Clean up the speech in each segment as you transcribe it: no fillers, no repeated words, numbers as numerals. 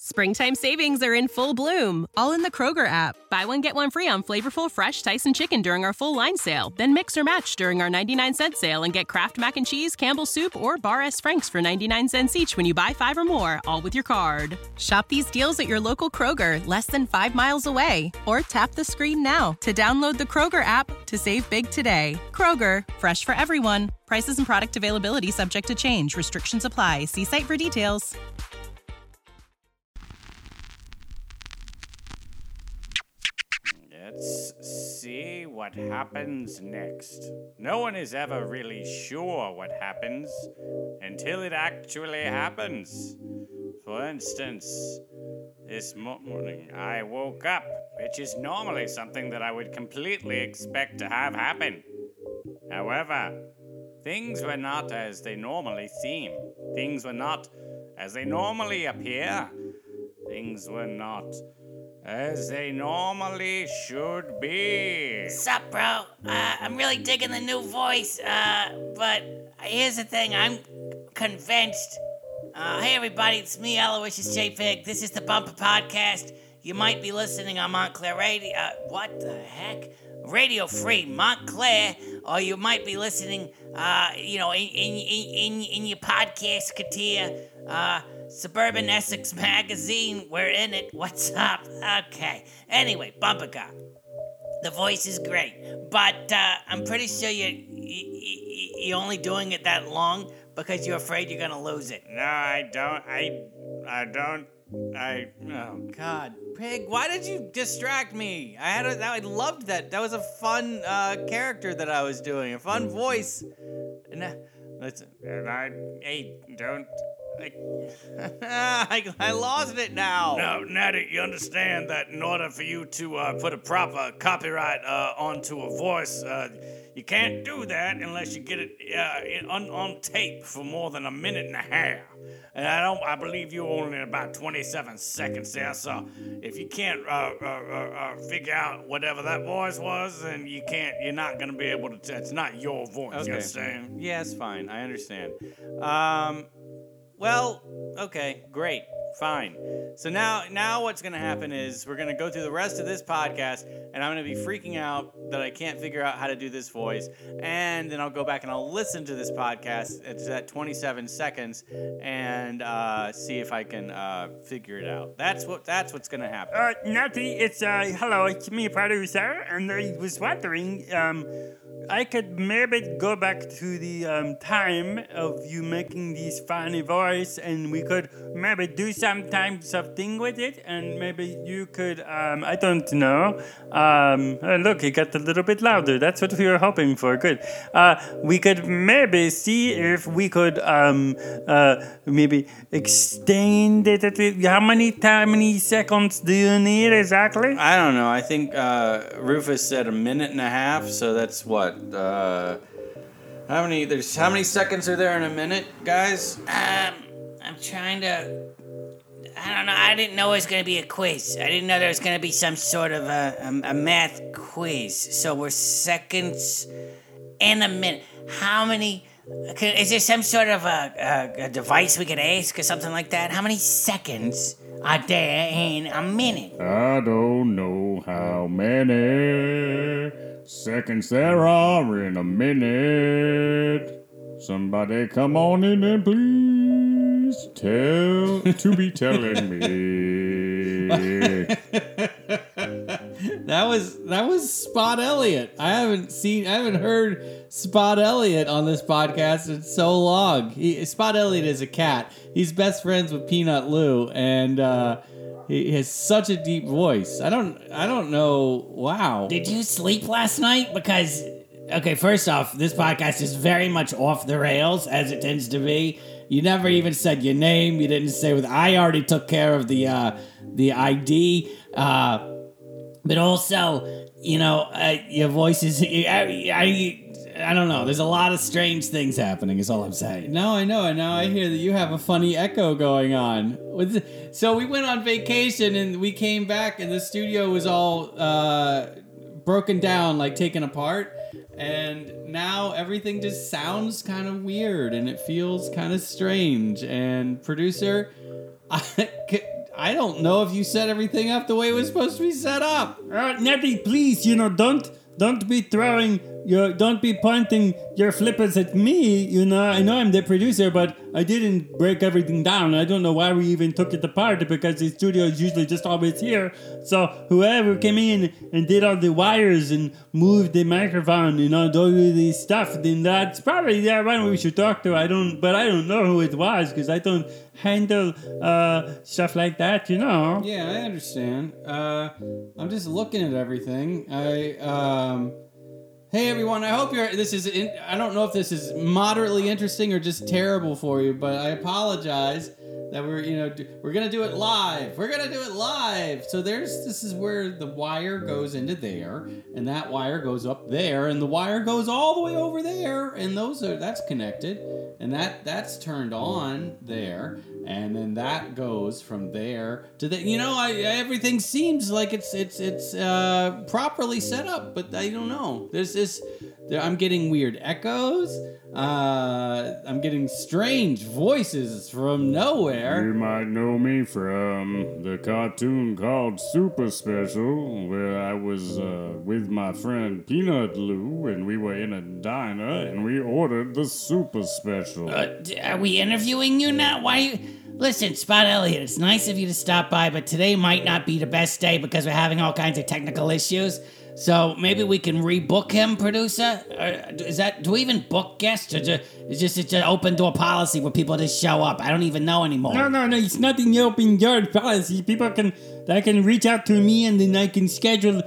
Springtime savings are in full bloom, all in the Kroger app. Buy one, get one free on flavorful, fresh Tyson chicken during our full line sale. Then mix or match during our 99-cent sale and get Kraft Mac and Cheese, Campbell's Soup, or Bar S. Frank's for 99 cents each when you buy 5 or more, all with your card. Shop these deals at your local Kroger, less than 5 miles away. Or tap the screen now to download the Kroger app to save big today. Kroger, fresh for everyone. Prices and product availability subject to change. Restrictions apply. See site for details. Let's see what happens next. No one is ever really sure what happens until it actually happens. For instance, this morning I woke up, which is normally something that I would completely expect to have happen. However, things were not as they normally seem. Things were not as they normally appear. Things were not as they normally should be. Sup, bro? I'm really digging the new voice, but here's the thing, I'm convinced. Hey everybody, it's me, Aloysius J. Pig. This is the Bumper Podcast. You might be listening on Montclair Radio. What the heck? Radio Free Montclair, or you might be listening, in your podcast katia, Suburban Essex Magazine. We're in it. What's up? Okay. Anyway, Bumper Guy. The voice is great, but I'm pretty sure you're only doing it that long because you're afraid you're gonna lose it. No, I don't. Oh God, Pig! Why did you distract me? I loved that. That was a fun character that I was doing, a fun voice. I lost it now. Now that you understand that in order for you to put a proper copyright onto a voice, you can't do that unless you get it on tape for more than a minute and a half. And I believe you're only about 27 seconds there, so if you can't figure out whatever that voice was, then you're not gonna be able to, it's not your voice, Okay. you understand? Yeah, it's fine. I understand. Well, okay, great, fine. So now what's going to happen is we're going to go through the rest of this podcast, and I'm going to be freaking out that I can't figure out how to do this voice, and then I'll go back and I'll listen to this podcast. It's at 27 seconds, and see if I can figure it out. That's what's going to happen. Natty, hello, it's me, producer, and I was wondering, I could maybe go back to the time of you making this funny voice, and we could maybe do some types of thing with it, and maybe you could, I don't know. Look, it got a little bit louder. That's what we were hoping for. Good. We could maybe see if we could maybe extend it. How many seconds do you need exactly? I don't know. I think Rufus said a minute and a half, so that's what? How many seconds are there in a minute, guys? I'm trying to... I don't know. I didn't know it was going to be a quiz. I didn't know there was going to be some sort of a math quiz. So we're seconds in a minute. How many... Is there some sort of a device we could ask or something like that? How many seconds are there in a minute? I don't know how many seconds there are in a minute. Somebody come on in and please be telling me. That was Spot Elliott. I haven't heard Spot Elliott on this podcast in so long. Spot Elliott is a cat. He's best friends with Peanut Lou, and he has such a deep voice. I don't know. Wow. Did you sleep last night? Because, okay, first off, this podcast is very much off the rails, as it tends to be. You never even said your name. You didn't say I already took care of the ID. But also, your voice is... I don't know. There's a lot of strange things happening, is all I'm saying. No, I know. And now I hear that you have a funny echo going on. So we went on vacation, and we came back, and the studio was all broken down, like taken apart. And now everything just sounds kind of weird, and it feels kind of strange. And producer, I don't know if you set everything up the way it was supposed to be set up. Natty, please, don't be don't be pointing your flippers at me, I know I'm the producer, but I didn't break everything down. I don't know why we even took it apart, because the studio is usually just always here. So whoever came in and did all the wires and moved the microphone, do this stuff, then that's probably the one we should talk to. I don't know who it was, because I don't handle stuff like that, Yeah, I understand. I'm just looking at everything. Hey everyone, I hope I don't know if this is moderately interesting or just terrible for you, but I apologize that we're gonna do it live. So this is where the wire goes into there, and that wire goes up there, and the wire goes all the way over there, and that's connected, and that's turned on there, and then that goes from there to the. Everything seems like it's properly set up, but I don't know. I'm getting weird echoes. I'm getting strange voices from nowhere. You might know me from the cartoon called Super Special, where I was with my friend Peanut Lou, and we were in a diner, and we ordered the Super Special. Are we interviewing you now? Listen, Spot Elliott, it's nice of you to stop by, but today might not be the best day because we're having all kinds of technical issues. So maybe we can rebook him, producer? Do we even book guests? Or it's just an open door policy where people just show up? I don't even know anymore. No, it's not an open door policy. People can reach out to me, and then I can schedule,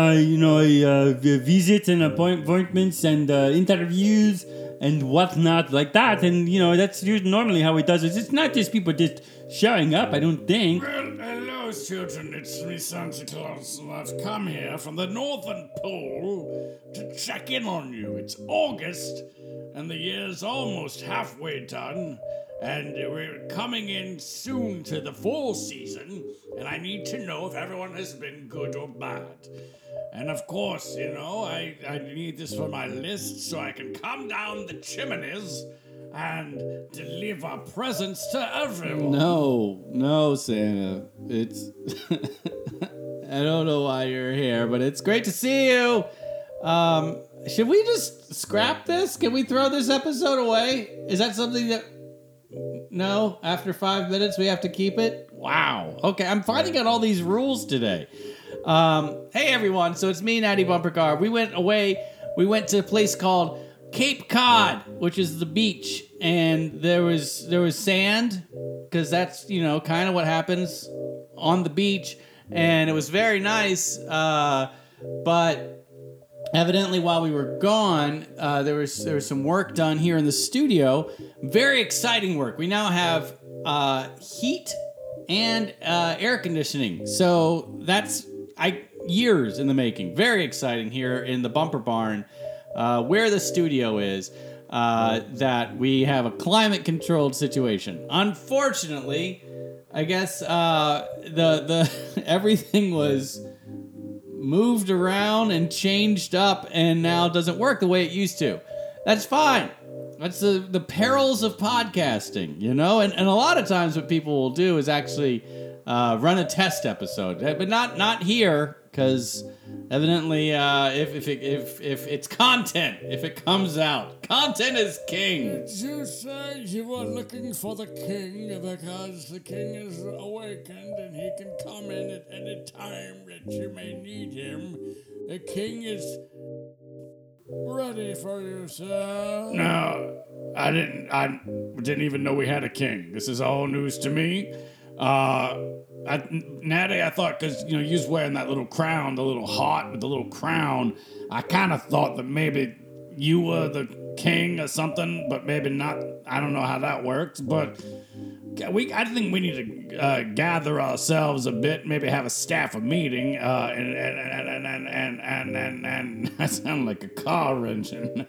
visits and appointments and interviews and whatnot like that. And, that's normally how it does it. It's not just people just showing up, I don't think. Well, hello, children. It's me, Santa Claus, and I've come here from the Northern Pole to check in on you. It's August, and the year's almost halfway done, and we're coming in soon to the fall season, and I need to know if everyone has been good or bad. And of course, I need this for my list so I can come down the chimneys and deliver presents to everyone. No, Santa. It's... I don't know why you're here, but it's great to see you. Should we just scrap this? Can we throw this episode away? Is that something that... No? After 5 minutes we have to keep it? Wow. Okay, I'm finding out all these rules today. Hey everyone, so it's me, Natty Bumpercar. We went to a place called Cape Cod, which is the beach, and there was sand, because that's, kind of what happens on the beach, and it was very nice, but evidently while we were gone, there was some work done here in the studio, very exciting work. We now have heat and air conditioning, so that's years in the making. Very exciting here in the Bumper Barn, where the studio is, that we have a climate-controlled situation. Unfortunately, I guess the everything was moved around and changed up, and now doesn't work the way it used to. That's fine. That's the perils of podcasting, And a lot of times what people will do is actually run a test episode, but not here, because evidently, if it's content, if it comes out, content is king. Did you say you were looking for the king because the king is awakened and he can come in at any time that you may need him? The king is ready for you, sir. No, I didn't even know we had a king. This is all news to me. Natty, I thought, because, you was wearing that little crown, the little hat with the little crown, I kind of thought that maybe you were the king or something, but maybe not. I don't know how that works, but I think we need to gather ourselves a bit, maybe have a staff meeting, and I sound like a car engine.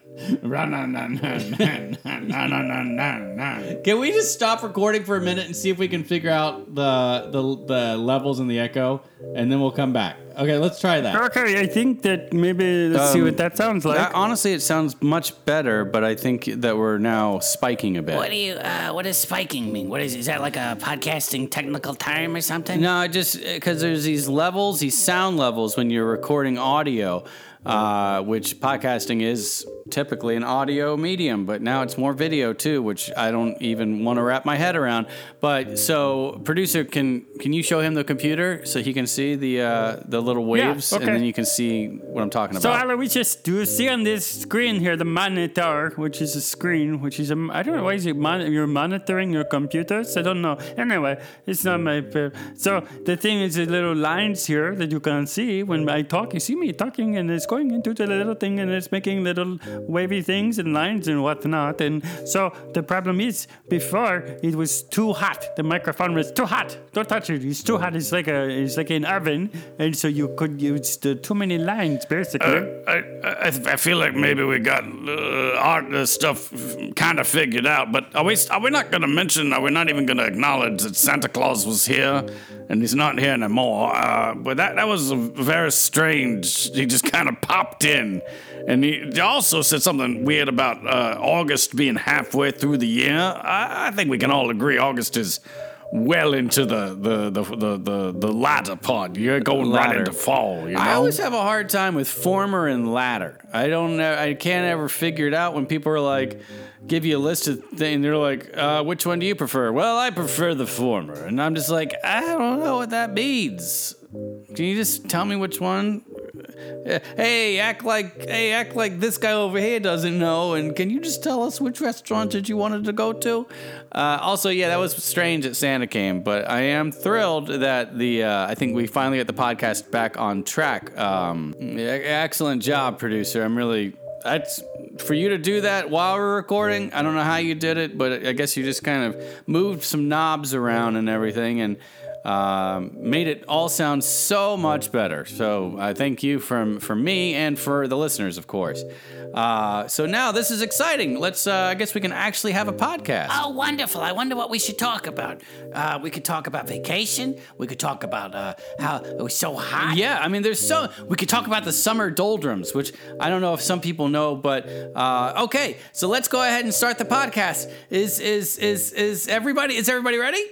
Can we just stop recording for a minute and see if we can figure out the levels and the echo, and then we'll come back? Okay, let's try that. Okay, I think that maybe let's see what that sounds like. Honestly, it sounds much better, but I think that we're now spiking a bit. What does spiking mean? Is that like a podcasting technical term or something? No, just because there's these levels, these sound levels when you're recording audio, which podcasting is typically an audio medium, but now it's more video too, which I don't even want to wrap my head around. But so, producer, can you show him the computer so he can see the little waves, okay. and then you can see what I'm talking So, about? Aloysius, do you see on this screen here the monitor, which is a screen, which is I don't know, why is it you're monitoring your computers? I don't know. Anyway, it's not my... So, the thing is the little lines here that you can see when I talk. You see me talking, and it's going into the little thing, and it's making little wavy things and lines and whatnot. And so, the problem is, before, it was too hot. The microphone was too hot. Don't touch it. It's too hot. It's like an oven. And so you could use too many lines, basically. I feel like maybe we got art stuff kind of figured out, but are we not going to mention, are we not even going to acknowledge that Santa Claus was here and he's not here anymore? But that was very strange. He just kind of popped in. And he also said something weird about August being halfway through the year. I think we can all agree August is well into the latter part. You're going right into fall, you know? I always have a hard time with former and latter. I don't know. I can't ever figure it out when people are like, give you a list of things. They're like, which one do you prefer? Well, I prefer the former. And I'm just like, I don't know what that means. Can you just tell me which one? Hey, act like this guy over here doesn't know. And can you just tell us which restaurant did you wanted to go to? Also, yeah, that was strange that Santa came, but I am thrilled that I think we finally got the podcast back on track. Excellent job, producer. That's for you to do that while we're recording. I don't know how you did it, but I guess you just kind of moved some knobs around and everything, and made it all sound so much better. So I thank you from me and for the listeners, of course. So now this is exciting. Let's, I guess we can actually have a podcast. Oh, wonderful. I wonder what we should talk about. We could talk about vacation. We could talk about how it was so hot. Yeah, I mean, we could talk about the summer doldrums, which I don't know if some people know, but okay. So let's go ahead and start the podcast. Is everybody ready?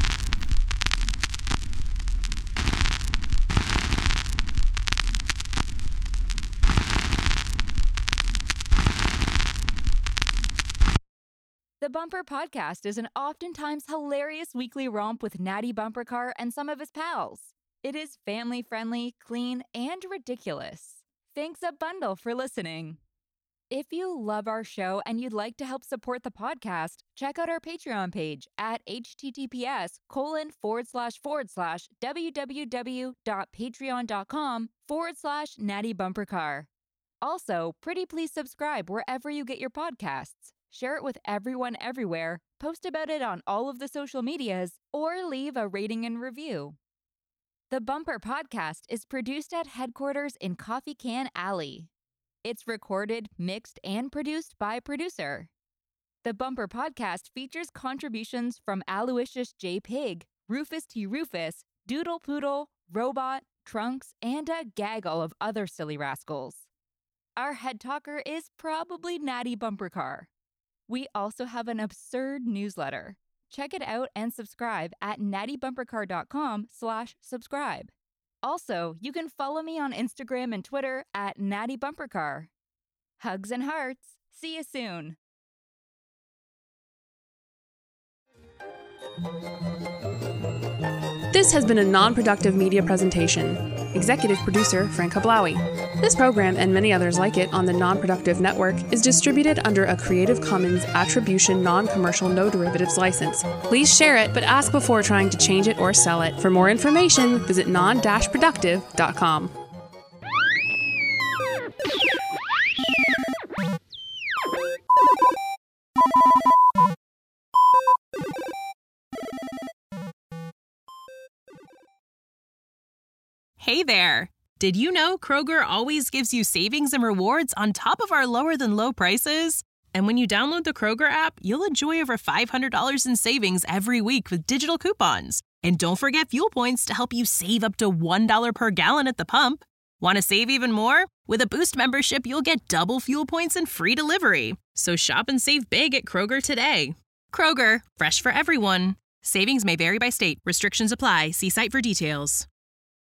The Bumper Podcast is an oftentimes hilarious weekly romp with Natty Bumper Car and some of his pals. It is family-friendly, clean, and ridiculous. Thanks a bundle for listening. If you love our show and you'd like to help support the podcast, check out our Patreon page at https://www.patreon.com/Natty Bumper Car. Also, pretty please subscribe wherever you get your podcasts. Share it with everyone everywhere, post about it on all of the social medias, or leave a rating and review. The Bumper Podcast is produced at headquarters in Coffee Can Alley. It's recorded, mixed, and produced by producer. The Bumper Podcast features contributions from Aloysius J. Pig, Rufus T. Rufus, Doodle Poodle, Robot, Trunks, and a gaggle of other silly rascals. Our head talker is probably Natty Bumper Car. We also have an absurd newsletter. Check it out and subscribe at nattybumpercar.com/subscribe. Also, you can follow me on Instagram and Twitter at Natty Bumper Car. Hugs and hearts. See you soon. This has been a non-productive media presentation. Executive producer Frank Hablawi. This program and many others like it on the Non-Productive Network is distributed under a Creative Commons Attribution Non-Commercial No Derivatives license. Please share it, but ask before trying to change it or sell it. For more information, visit non-productive.com. Hey there! Did you know Kroger always gives you savings and rewards on top of our lower-than-low prices? And when you download the Kroger app, you'll enjoy over $500 in savings every week with digital coupons. And don't forget fuel points to help you save up to $1 per gallon at the pump. Want to save even more? With a Boost membership, you'll get double fuel points and free delivery. So shop and save big at Kroger today. Kroger, fresh for everyone. Savings may vary by state. Restrictions apply. See site for details.